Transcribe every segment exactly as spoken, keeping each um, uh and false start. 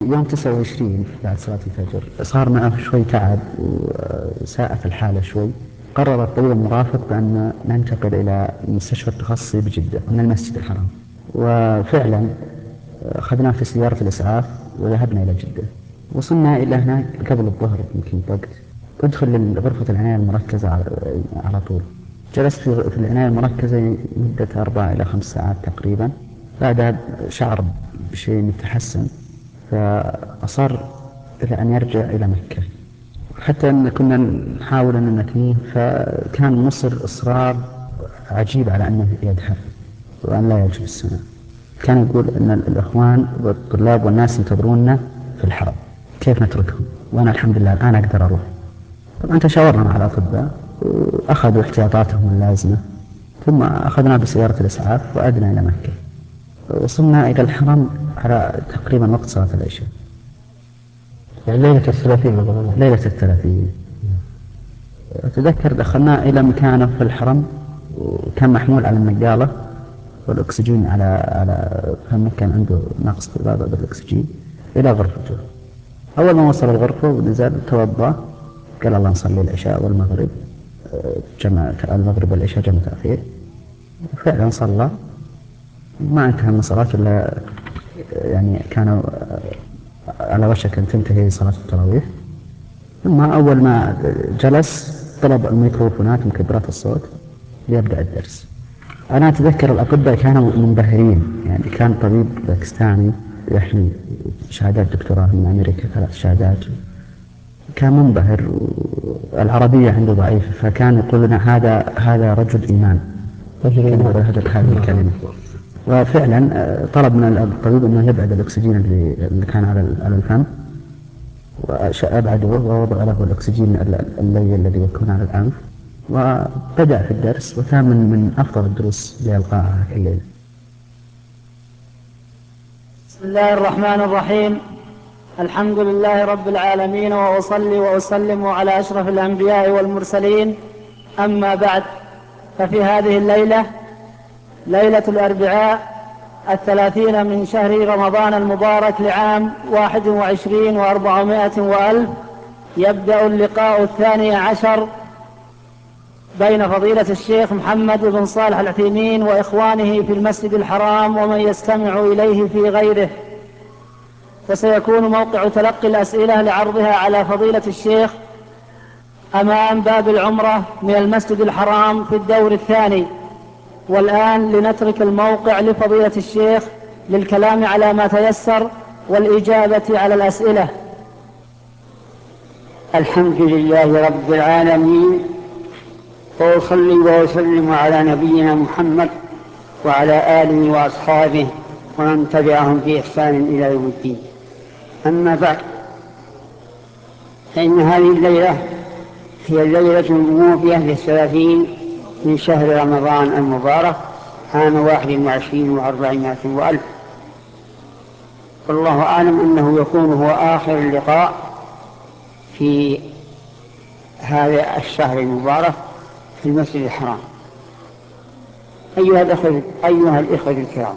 يوم تسعة وعشرين بعد صلاة الفجر صار معه شوي تعب وساءت الحالة شوي. قرر الطبيب المرافق بأن ننتقل إلى مستشفى التخصصي بجدة من المسجد الحرام، وفعلا أخذناه في سيارة الإسعاف وذهبنا إلى جدة. وصلنا إلى هناك قبل الظهر يمكن وقت. أدخل غرفة العناية المركزة على طول. جلست في العناية المركزة مدة أربع إلى خمس ساعات تقريبا. بعدها شعر بشيء متحسن، فأصر إلى أن يرجع إلى مكة، حتى أن كنا نحاول أن نثنيه، فكان مصر إصرار عجيب على أنه يذهب وأن لا يجب السنة. كان يقول أن الإخوان والطلاب والناس ينتظروننا في الحرم، كيف نتركهم وأنا الحمد لله الآن أقدر أروح. طبعا تشاورنا مع الأطباء وأخذوا احتياطاتهم اللازمة، ثم أخذنا بسيارة الإسعاف وعدنا إلى مكة. وصلنا إلى الحرم على تقريبا وقت صلاة العشاء، يعني ليلة الثلاثين مثلا. ليلة الثلاثين. أتذكر دخلنا إلى مكانه في الحرم، وكان محمول على النقالة والأكسجين على على فهم، كان عنده نقص في بعض الأكسجين، إلى غرفته. أول ما وصل الغرفة ونزل توضأ، قال الله نصلي العشاء والمغرب، جمع المغرب والعشاء جمع تأخير. فعلا صلى، ما انتهى من صلاة إلا يعني كانوا على وشك أن تنتهي صلاة التراويح. ثم أول ما جلس طلب الميكروفونات ومكبرات الصوت ليبدأ الدرس. أنا أتذكر الأطباء كانوا منبهرين، يعني كان طبيب باكستاني يحمل شهادات دكتوراه من أمريكا، ثلاث شهادات، كان منبهر. العربية عنده ضعيفة، فكان يقول لنا هذا هذا رجل إيمان، رجل إيمان. هذه الكلمة. وفعلا طلب من الطبيب أنه يبعد الأكسجين اللي كان على الفم، وأبعده ووضع له الأكسجين اللي الذي يكون على الأنف، وبدأ في الدرس، وكان من من أفضل الدروس اللي ألقاها في الليل. بسم الله الرحمن الرحيم. الحمد لله رب العالمين، وأصلي وأسلم على أشرف الأنبياء والمرسلين، أما بعد. ففي هذه الليلة، ليلة الأربعاء الثلاثين من شهر رمضان المبارك لعام واحد وعشرين وأربعمائة وألف، يبدأ اللقاء الثاني عشر بين فضيلة الشيخ محمد بن صالح العثيمين وإخوانه في المسجد الحرام ومن يستمع إليه في غيره. فسيكون موقع تلقي الأسئلة لعرضها على فضيلة الشيخ أمام باب العمرة من المسجد الحرام في الدور الثاني. والآن لنترك الموقع لفضيلة الشيخ للكلام على ما تيسر والإجابة على الأسئلة. الحمد لله رب العالمين، وأصلي وأسلم على نبينا محمد وعلى آله وأصحابه ومن تبعهم بإحسان إلى يوم الدين. أما بعد، فإن هذه الليلة هي الليلة الموفية للثلاثين من شهر رمضان المبارك عام واحد وعشرين وأربعمائة وألف. والله أعلم أنه يكون هو آخر اللقاء في هذا الشهر المبارك في المسجد الحرام. أيها الأخوة أيها الإخوة الكرام،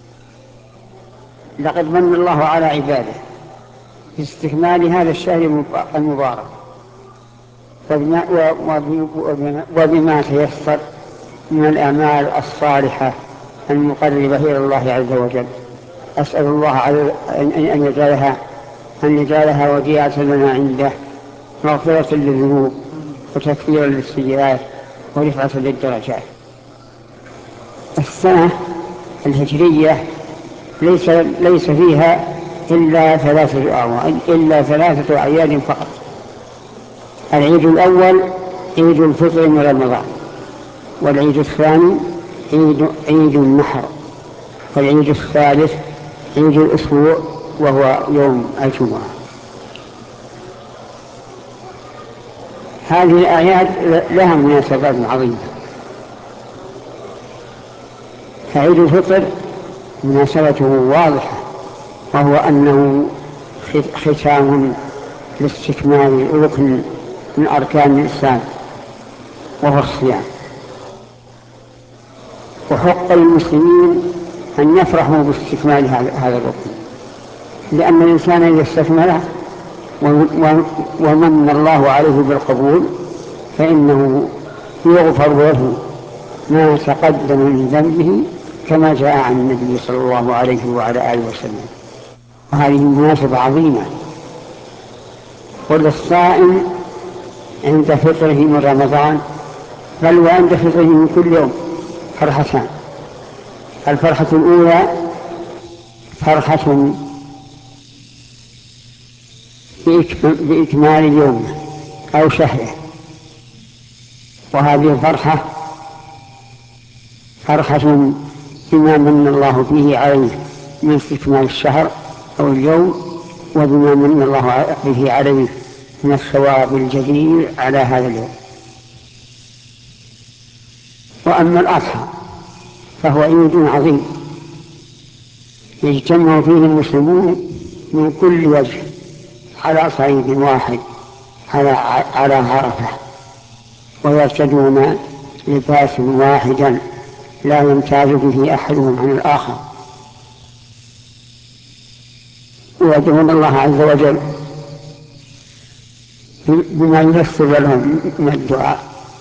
لقد من الله على عباده باستكمال هذا الشهر المبارك وبما, وبما تيسر من الأعمال الصالحة المقربة إلى الله عز وجل. أسأل الله أن يجعلها أن يجعلها وديعة لنا عنده، مغفرة للذنوب وتكفيرا للسيئات ورفعة للدرجات. السنة الهجرية ليس, ليس فيها إلا ثلاثة أعوام إلا ثلاثة أعياد فقط. العيد الأول عيد الفطر من رمضان، والعيد الثاني عيد, عيد النحر، والعيد الثالث عيد الأسبوع وهو يوم الجمعة. هذه الآيات لها مناسبات عظيمة. فعيد الفطر مناسبته واضحة، وهو أنه ختام لاستكمال ركن من أركان الإسلام وهو الصيام. وحق للمسلمين أن يفرحوا باستكمال هذا الركن، لأن الإنسان إذا استثمره ومن الله عليه بالقبول فإنه يغفر له ما تقدم من ذنبه كما جاء عن النبي صلى الله عليه وعلى آله وسلم. وهذه مناسبة عظيمة. وللصائم عند فطره من رمضان بل وعند فطره من كل يوم فرحتان. الفرحة الأولى فرحة بإكمال اليوم أو شهره، وهذه الفرحة فرحة بما من الله فيه عليه من استكمال الشهر أو اليوم، وبما من الله به عليه من الثواب الجزيل على هذا اليوم. وأما الأضحى فهو عيد عظيم يجتمع فيه المسلمون من كل وجه على صعيد واحد على على عرفة، ويرتدون لباس واحدا لا يمتاز به أحدهم عن الآخر، ويدعون الله عز وجل بما ييسر لهم من الدعاء.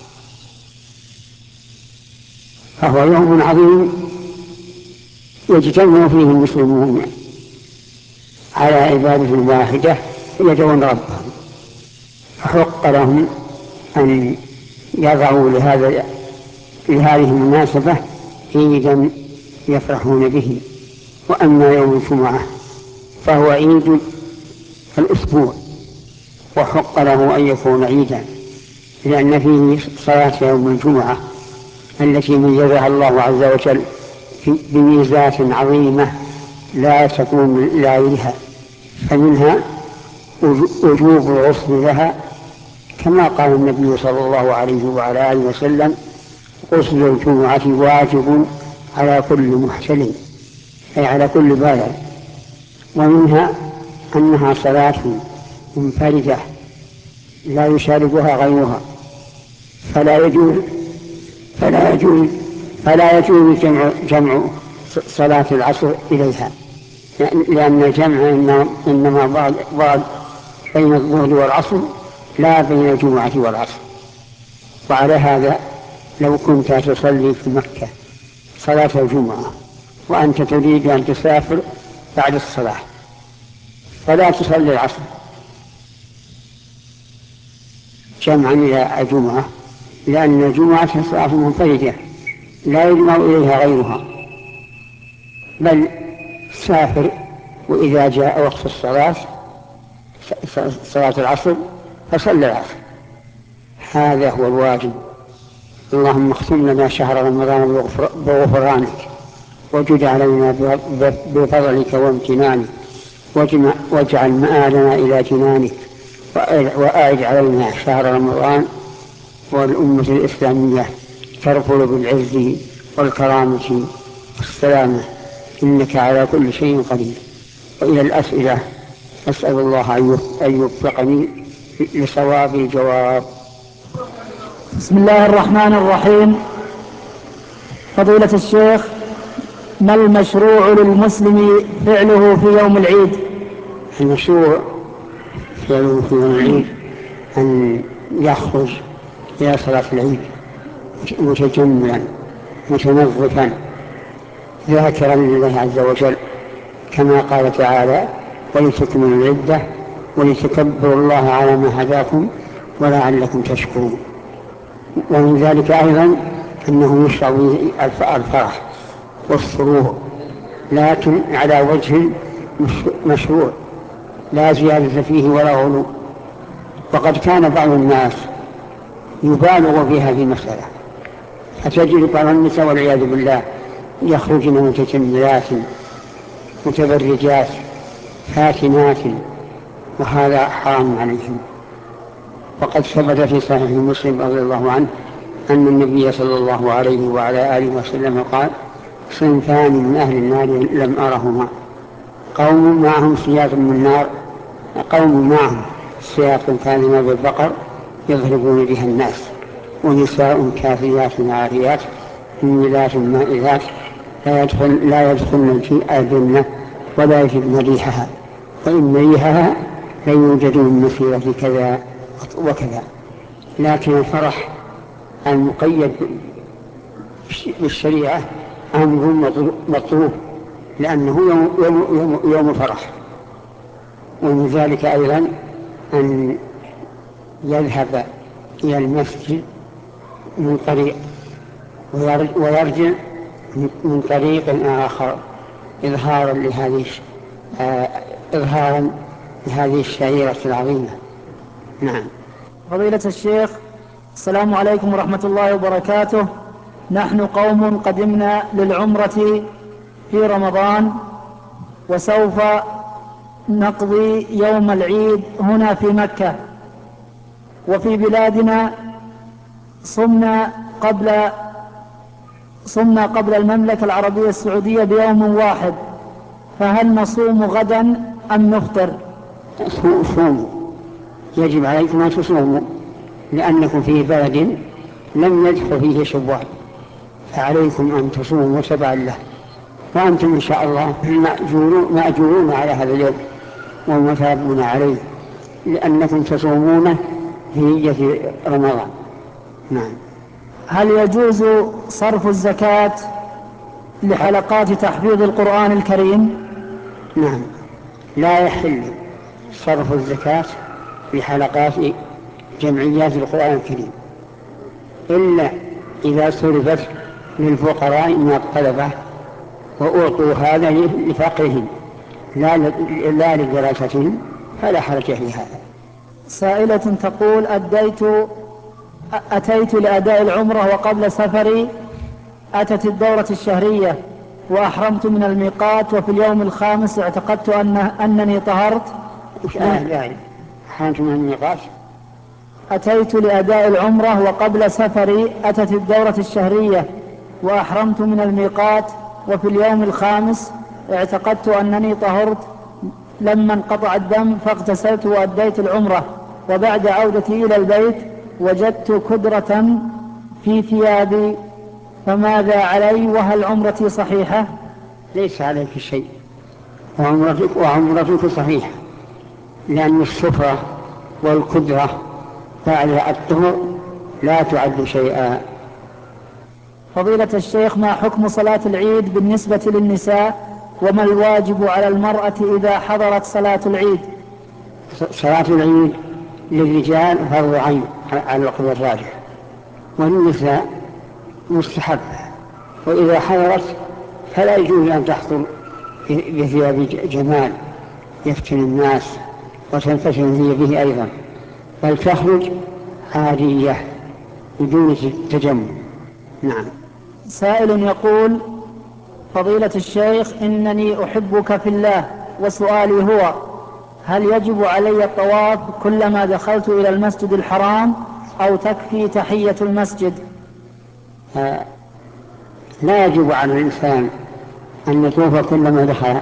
فهو يوم عظيم يجتمع فيه المسلمون على عبادة واحدة يدعون ربهم، فحق لهم أن يضعوا لهذا لهذه المناسبة عيدا يفرحون به. وأما يوم الجمعة فهو عيد الأسبوع، وحق له أن يكون عيدا لأن فيه صلاة يوم الجمعة التي ميزها الله عز وجل بميزات عظيمة لا تكون لغيرها، فمنها وجوب الغسل لها كما قال النبي صلى الله عليه وعلى آله وسلم: غسل الجمعة واجب على كل محتلم، أي على كل بالغ. ومنها أنها صلاة منفردة لا يشاركها غيرها، فلا يجوز فلا يجوز فلا يجوز جمع, جمع صلاة العصر إليها، لأن الجمع إنما بعض بعض بين الظهر والعصر لا بين الجمعة والعصر. وعلى هذا لو كنت تصلي في مكة صلاة الجمعة وأنت تريد أن تسافر بعد الصلاة فلا تصلي العصر جمعا إلى الجمعة، لأن الجمعة صلاة منفردة لا يجمع إليها غيرها، بل سافر وإذا جاء وقت الصلاة صلاة العصر فصلى العصر. هذا هو الواجب. اللهم اختم لنا شهر رمضان بغفرانك، وجد علينا بفضلك وامتنانك، واجعل مآلنا إلى جنانك، وأعد علينا شهر رمضان والأمة الإسلامية ترفل بالعز والكرامة والسلامة، إنك على كل شيء قدير. وإلى الأسئلة أسأل الله أن يوفقني لصواب الجواب. بسم الله الرحمن الرحيم. فضيلة الشيخ، ما المشروع للمسلم فعله في يوم العيد؟ المشروع فعله في يوم العيد أن يخرج إلى صلاة العيد متجملا متنظفا ذاكرا لله عز وجل، كما قال تعالى: ولتكملوا العدة ولتكبروا الله على ما هداكم ولعلكم تشكرون. ومن ذلك أيضا أنه يشرع الفرح والسرور، لكن على وجه مشروع لا زيادة فيه ولا غلو. وقد كان بعض الناس يبالغ في هذه المسألة، فتجد بعض النساء والعياذ بالله يخرجن متجملات متبرجات فاتنات، وهذا حرام عليهم. وقد ثبت في صحيح مسلم رضي الله عنه أن النبي صلى الله عليه وعلى آله وسلم قال: صنفان من أهل النار لم أرهما، قوم معهم سياط من نار قوم معهم سياط كالما بالبقر يضربون بها الناس، ونساء كافيات عاريات مميلات مائلات لا يدخل لا يدخلن الجنة ولا يجدن ريحها وإن ريحها ليوجد من مسيرة كذا وكذا. لكن الفرح المقيد بالشريعة أمر مطلوب، لأنه يوم, يوم, يوم, يوم فرح. ومن ذلك أيضا أن يذهب إلى المسجد من طريق ويرجع من طريق آخر إظهارا لهذه آه إظهارا لهذه الشعيرة العظيمة. نعم. فضيلة الشيخ، السلام عليكم ورحمة الله وبركاته. نحن قوم قدمنا للعمرة في رمضان، وسوف نقضي يوم العيد هنا في مكة، وفي بلادنا صمنا قبل صمنا قبل المملكة العربية السعودية بيوم واحد، فهل نصوم غدا أم نفطر؟ صوموا، يجب عليكم أن تصوموا، لأنكم في بلد لم يدخل فيه شوال، فعليكم أن تصوموا تبعا له، وأنتم إن شاء الله مأجورون على هذا اليوم ومثابون عليه، لأنكم تصومون في هجة رمضان. نعم. هل يجوز صرف الزكاة لحلقات تحفيظ القرآن الكريم؟ نعم، لا يحل صرف الزكاة لحلقات جمعيات القرآن الكريم إلا إذا صرفت للفقراء من الطلبة وأعطوا هذا لفقرهم لا لا لدراستهم، فلا حرج في هذا. سائلة تقول: أديت أتيت لأداء العمرة وقبل سفري أتت الدورة الشهرية وأحرمت من الميقات، وفي اليوم الخامس اعتقدت أن أنني طهرت. أحرمت من الميقات. أتيت لأداء العمرة وقبل سفري أتت الدورة الشهرية وأحرمت من الميقات، وفي اليوم الخامس اعتقدت أنني طهرت لما انقطع الدم، فاغتسلت وأديت العمرة، وبعد عودتي إلى البيت وجدت كدرة في ثيابي، فماذا علي وهل عمرتي صحيحة؟ ليس عليك شيء، وعمرتك, وعمرتك صحيحة، لأن السفرة والكدرة بعد الطهر لا تعد شيئا. فضيلة الشيخ، ما حكم صلاة العيد بالنسبة للنساء، وما الواجب على المرأة إذا حضرت صلاة العيد؟ صلاة العيد للرجال فرض عين على القول الراجح، والنساء مستحب، وإذا حضرت فلا يجوز أن تحضر بثياب جمال يفتن الناس وتنفشل هي به أيضا، بل تخرج عارية بدون تجمل. نعم. سائل يقول: فضيلة الشيخ، إنني أحبك في الله، وسؤالي هو: هل يجب علي الطواف كلما دخلت إلى المسجد الحرام أو تكفي تحية المسجد؟ آه لا يجب على الإنسان أن يطوف كلما دخل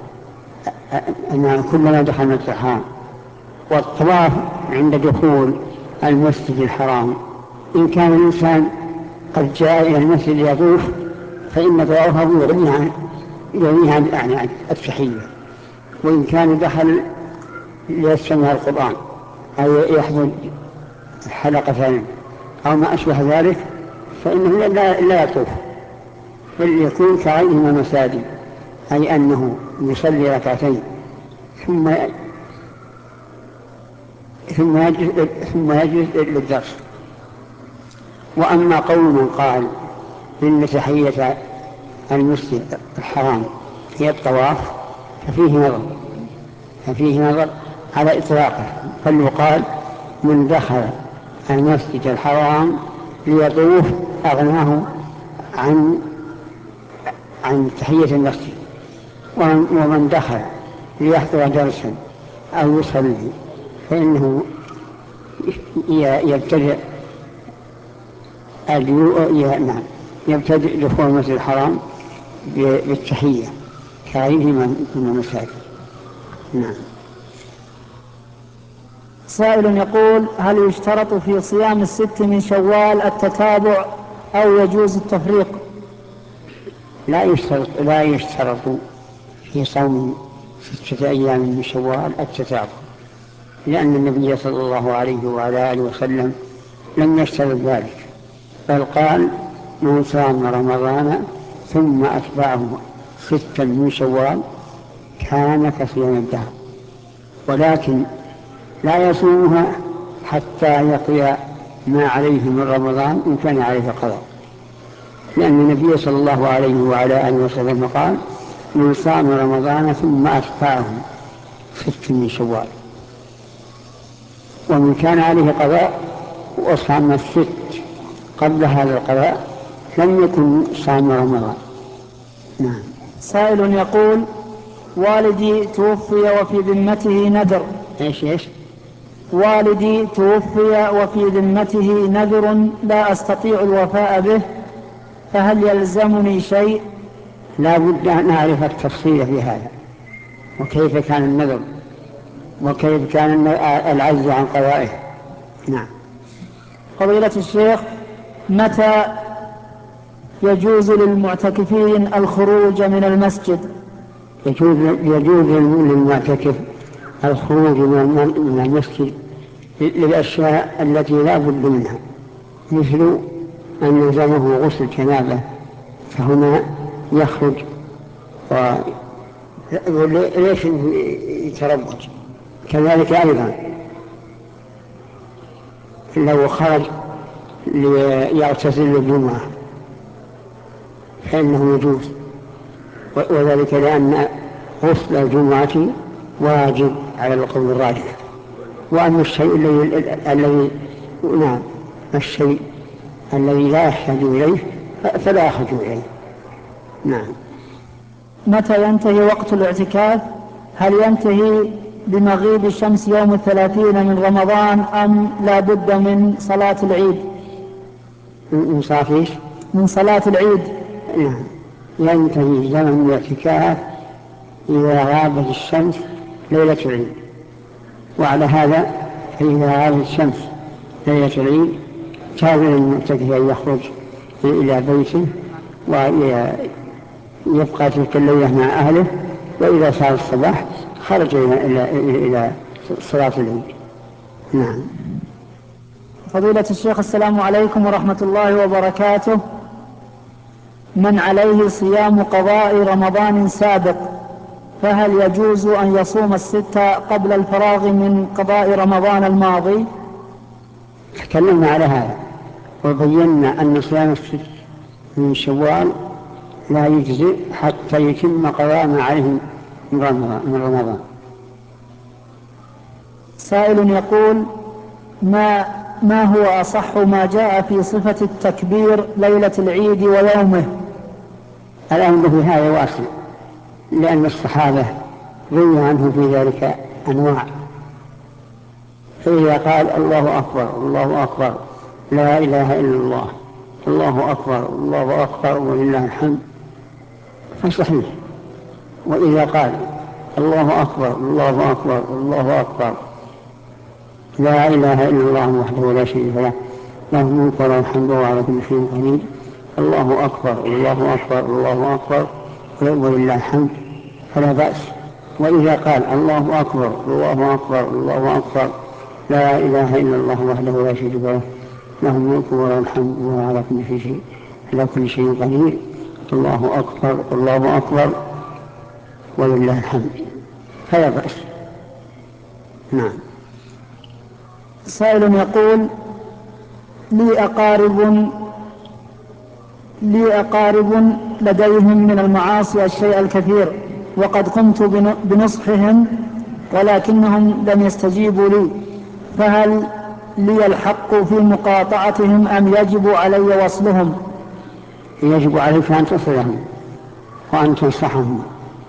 أن كلما دخل المسجد الحرام، والطواف عند دخول المسجد الحرام إن كان الإنسان قد جاء إلى المسجد يطوف فإن طوافه يغنيه عن يغنيه عن يعني التحية، وإن كان دخل ليستمع القرآن أو يحضر حلقة أو ما أشبه ذلك فإنه لا, لا يطوف، بل يكون كغيرهما مساجد، أي أنه يصلي ركعتين ثم ثم يجلس ثم يجلس للدرس. وأما قول من قال إن تحية المسجد الحرام هي الطواف ففيه نظر ففيه نظر على إطلاقه، فليقال من دخل المسجد الحرام ليطوف أغناه عن عن تحية المسجد، ومن دخل ليحضر درسا أو يصلي فإنه يبتدئ نعم يبتدئ دخول المسجد الحرام بالتحية كغيره من المساجد. نعم. سائل يقول: هل يشترط في صيام الست من شوال التتابع أو يجوز التفريق؟ لا يشترط لا يشترط في صوم ستة أيام من شوال التتابع، لأن النبي صلى الله عليه وعلى آله وسلم لم يشترط ذلك، بل قال من صام رمضان ثم أتبعه ستا من شوال كان كصيام الدهر، ولكن لا يصومها حتى يقضي ما عليه من رمضان إن كان عليه قضاء، لأن النبي صلى الله عليه وعلى آله وسلم قال من صام رمضان ثم أتبعه ست من شوال، ومن كان عليه قضاء وصام الست قبل هذا القضاء لم يكن صام رمضان. نعم. سائل يقول: والدي توفي وفي ذمته نذر. ايش ايش؟ والدي توفي وفي ذمته نذر لا أستطيع الوفاء به، فهل يلزمني شيء؟ لا بد أن نعرف التفصيل في هذا، وكيف كان النذر وكيف كان العجز عن قضائه. نعم. فضيلة الشيخ، متى يجوز للمعتكفين الخروج من المسجد؟ يجوز, يجوز للمعتكف الخروج من المسجد للأشياء التي لا بد منها، مثل أن يلزمه غسل جنابه فهنا يخرج، وليش يتربج. كذلك أيضا لو خرج ليغتسل الجمعة فإنه يجوز، وذلك لأن غسل الجمعة واجب على القول الراجح. وأما الشيء الذي نعم الشيء الذي لا يحتاج إليه فلا يخرج إليه. نعم. متى ينتهي وقت الاعتكاف؟ هل ينتهي بمغيب الشمس يوم الثلاثين من رمضان أم لا بد من صلاة العيد؟ من صلاة من صلاة العيد. نعم. ينتهي زمن الاعتكاف إذا غابت الشمس ليلة العيد، وعلى هذا فإذا غابت الشمس ليلة العيد جاز للمعتكف أن يخرج إلى بيته ويبقى تلك الليلة مع أهله، وإذا صار الصباح خرج إلى, إلى, إلى صلاة العيد. نعم. فضيلة الشيخ، السلام عليكم ورحمة الله وبركاته. من عليه صيام قضاء رمضان سابق فهل يجوز أن يصوم الستة قبل الفراغ من قضاء رمضان الماضي؟ تكلمنا على هذا وبينا أن صيام الست من شوال لا يجزئ حتى يتم قضاء ما عليه من رمضان. سائل يقول: ما ما هو أصح ما جاء في صفة التكبير ليلة العيد ويومه؟ الأمر في هذا واسع، لأن الصحابة روي عنه في ذلك أنواع، فإذا قال الله أكبر الله أكبر لا إله إلا الله الله أكبر الله أكبر ولله الحمد فصحيح، وإذا قال الله أكبر الله أكبر الله أكبر لا إله إلا الله وحده لا شريك له له الملك وله الحمد وعلى كل شيء قدير الله أكبر الله أكبر الله أكبر ولله الحمد فلا بأس. وإذا قال الله أكبر الله أكبر الله أكبر لا إله إلا الله وحده لا شريك له له الملك وله الحمد وهو على كل شيء على كل شيء قدير الله أكبر الله أكبر ولله الحمد فلا بأس. نعم. سائل يقول: لي أقارب لي أقارب لديهم من المعاصي الشيء الكثير، وقد قمت بنصحهم ولكنهم لم يستجيبوا لي، فهل لي الحق في مقاطعتهم أم يجب علي وصلهم؟ يجب عليك أن تصلهم وأن تنصحهم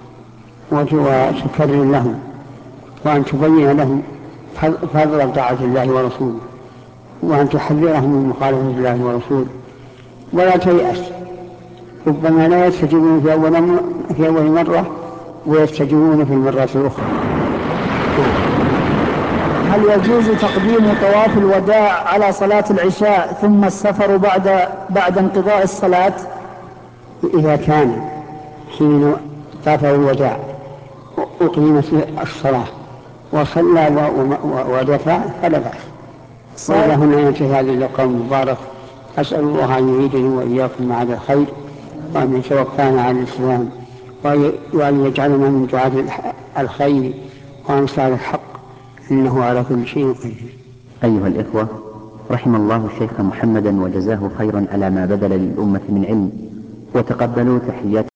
وتكرر لهم وأن تبين لهم فضل طاعة الله ورسوله، وأن تحذرهم من مخالفة الله ورسوله، ولا تيأس، ربما لا يستجيبون في أول, في أول مرة ويستجيبون في المرة الأخرى. هل يجوز تقديم طواف الوداع على صلاة العشاء ثم السفر بعد, بعد انقضاء الصلاة؟ إذا كان حين طاف الوداع أقيمت الصلاة وصلى ودفع فلا بأس. وإلى هنا ينتهي هذا اللقاء المبارك. أسأل الله أن يعيدني وإياكم على الخير، وأن يتوفانا على الإسلام، وأن يجعلنا من دعاة الخير وأنصار الحق، إنه على كل شيء قدير. أيها الإخوة، رحم الله الشيخ محمدا وجزاه خيرا على ما بذل للأمة من علم، وتقبلوا تحيات